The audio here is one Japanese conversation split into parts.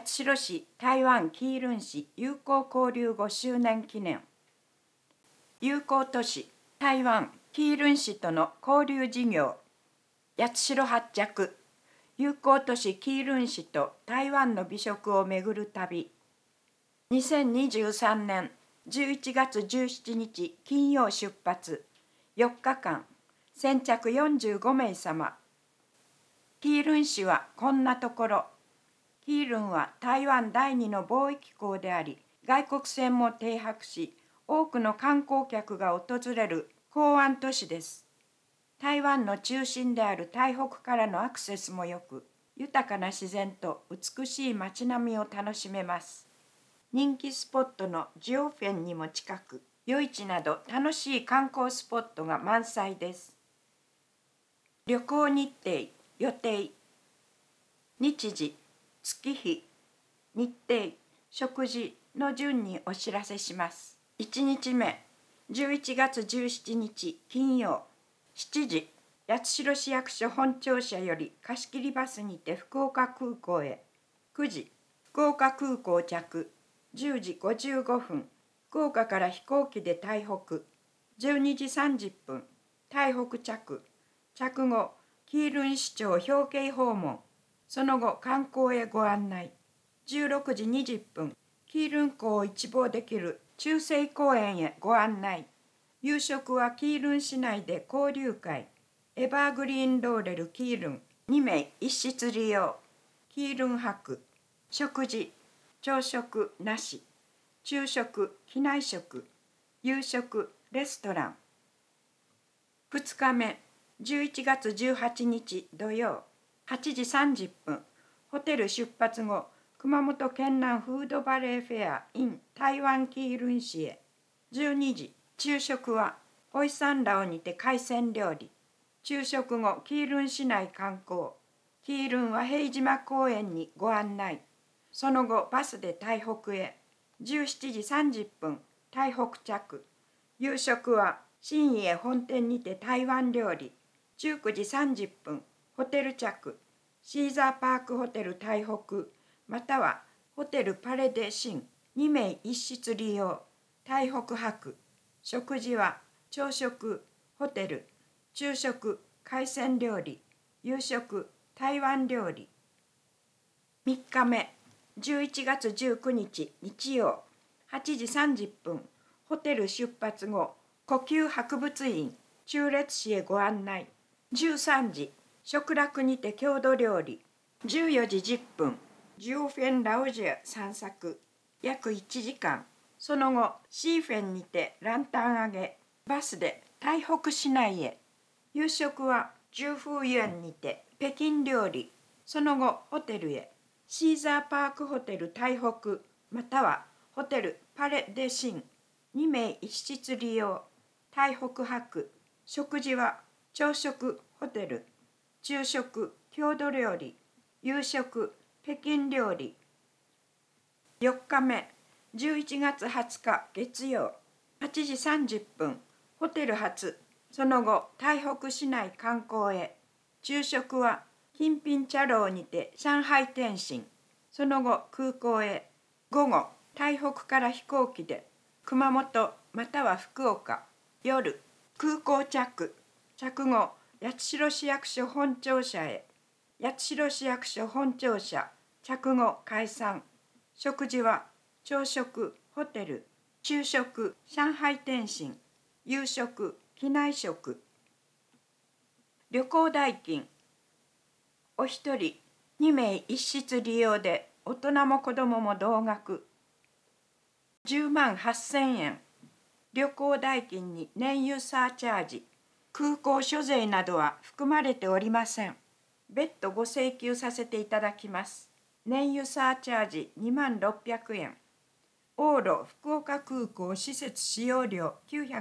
八代市台湾基隆市友好交流5周年記念。友好都市台湾基隆市との交流事業。八代発着友好都市基隆市と台湾の美食を巡る旅。2023年11月17日金曜出発。4日間先着45名様。基隆市はこんなところ。基隆は台湾第2の貿易港であり、外国船も停泊し、多くの観光客が訪れる港湾都市です。台湾の中心である台北からのアクセスも良く、豊かな自然と美しい街並みを楽しめます。人気スポットのジオフェンにも近く、夜市など楽しい観光スポットが満載です。旅行日程、予定、日時、月日、日程、食事の順にお知らせします。1日目、11月17日金曜、7時、八代市役所本庁舎より貸し切りバスにて福岡空港へ。9時、福岡空港着。10時55分、福岡から飛行機で台北。12時30分、台北着。着後、基隆市長表敬訪問。その後、観光へご案内。16時20分、基隆港を一望できる中正公園へご案内。夕食は基隆市内で交流会。エバーグリーンローレル基隆2名1室利用。基隆泊。食事、朝食なし。昼食、機内食。夕食、レストラン。2日目、11月18日土曜、8時30分、ホテル出発後、熊本県南フードバレーフェア in 台湾基隆市へ。12時、昼食はホイサンラオにて海鮮料理。昼食後、基隆市内観光。基隆和平島公園にご案内。その後、バスで台北へ。17時30分、台北着。夕食は新家本店にて台湾料理。19時30分、ホテル着。シーザーパークホテル台北、またはホテルパレデシン2名1室利用。台北泊。食事は朝食、ホテル、昼食、海鮮料理、夕食、台湾料理。3日目、11月19日日曜、8時30分、ホテル出発後、故宮博物院、忠烈市へご案内。13時、食楽にて郷土料理。14時10分、ジオフェンラオジェ散策。約1時間。その後、シーフェンにてランタン揚げ。バスで台北市内へ。夕食は十風園にて北京料理。その後、ホテルへ。シーザーパークホテル台北、またはホテルパレデシン2名1室利用。台北泊。食事は朝食、ホテル、昼食、郷土料理、夕食、北京料理。4日目、11月20日月曜、8時30分、ホテル発。その後、台北市内観光へ。昼食は金品茶楼にて上海点心。その後、空港へ。午後、台北から飛行機で熊本または福岡。夜、空港着。着後、八代市役所本庁舎へ。八代市役所本庁舎。着後、解散。食事は朝食、ホテル、昼食、上海点心、夕食、機内食。旅行代金。お一人2名1室利用で、大人も子供も同額。10万8000円。旅行代金に燃油サーチャージ、空港所税などは含まれておりません。別途ご請求させていただきます。燃油サーチャージ2万600円。往路福岡空港施設使用料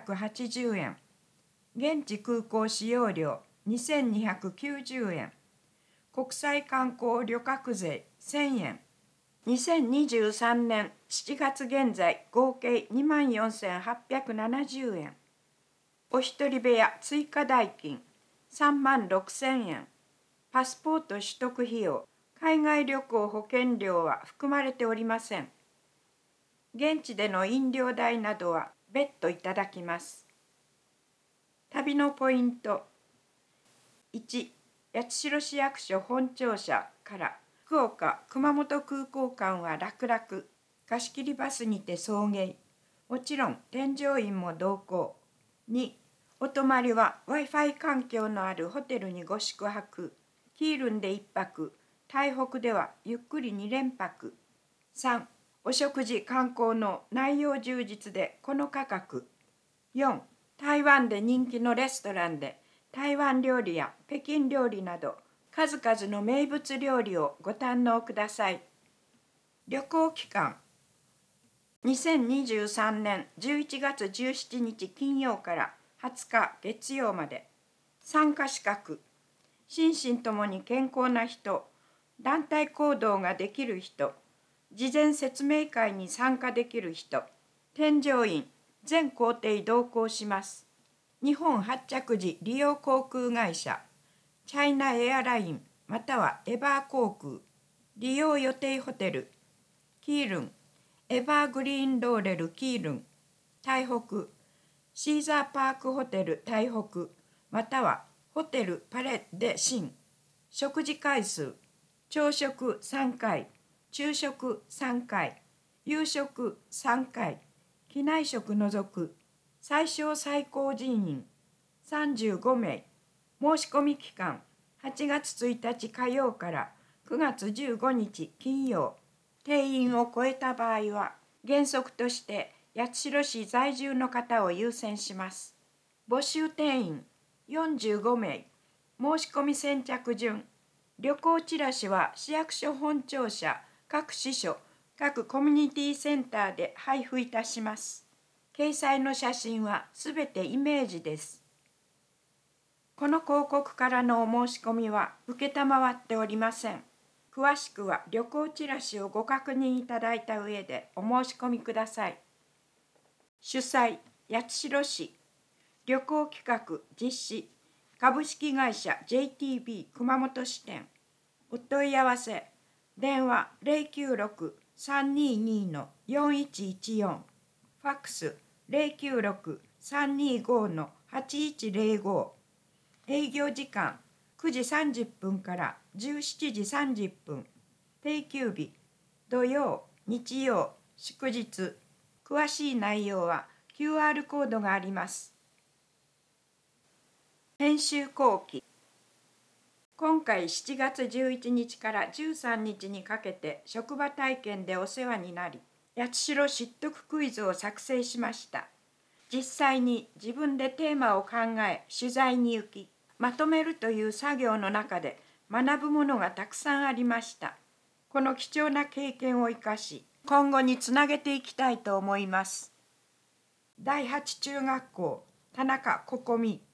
980円。現地空港使用料2290円。国際観光旅客税1000円。2023年7月現在合計24,870円。お一人部屋追加代金3万6000円。パスポート取得費用、 海外旅行保険料は含まれておりません。現地での飲料代などは別途いただきます。旅のポイント。1、八代市役所本庁舎から福岡・熊本空港間は楽々、貸切バスにて送迎。もちろん添乗員も同行。2、お泊まりは Wi-Fi 環境のあるホテルにご宿泊。キールンで1泊、台北ではゆっくり2連泊。3、お食事観光の内容充実でこの価格。4、台湾で人気のレストランで台湾料理や北京料理など数々の名物料理をご堪能ください。旅行期間。2023年11月17日金曜から20日月曜まで。参加資格。心身ともに健康な人、団体行動ができる人、事前説明会に参加できる人、添乗員、全行程同行します。日本発着時利用航空会社、チャイナエアラインまたはエバー航空、利用予定ホテル、キールン、エバーグリーンローレルキールン、台北、シーザーパークホテル台北、またはホテルパレデシン、食事回数、朝食3回、昼食3回、夕食3回、機内食除く、最小最高人員35名、申し込み期間8月1日火曜から9月15日金曜、定員を超えた場合は原則として八代市在住の方を優先します。募集定員45名、申し込み先着順。旅行チラシは市役所本庁舎、各支所、各コミュニティセンターで配布いたします。掲載の写真はすべてイメージです。この広告からのお申し込みは承っておりません。詳しくは旅行チラシをご確認いただいた上でお申し込みください。主催、八代市。旅行企画実施、株式会社 JTB 熊本支店。お問い合わせ、電話096-322-4114、ファックス096-325-8105、営業時間9時30分から17時30分、定休日、土曜、日曜、祝日。詳しい内容は QR コードがあります。編集後期。今回7月11日から13日にかけて職場体験でお世話になり、八代知得クイズを作成しました。実際に自分でテーマを考え取材に行き、まとめるという作業の中で学ぶものがたくさんありました。この貴重な経験を生かし、今後につなげていきたいと思います。第8中学校田中ここみ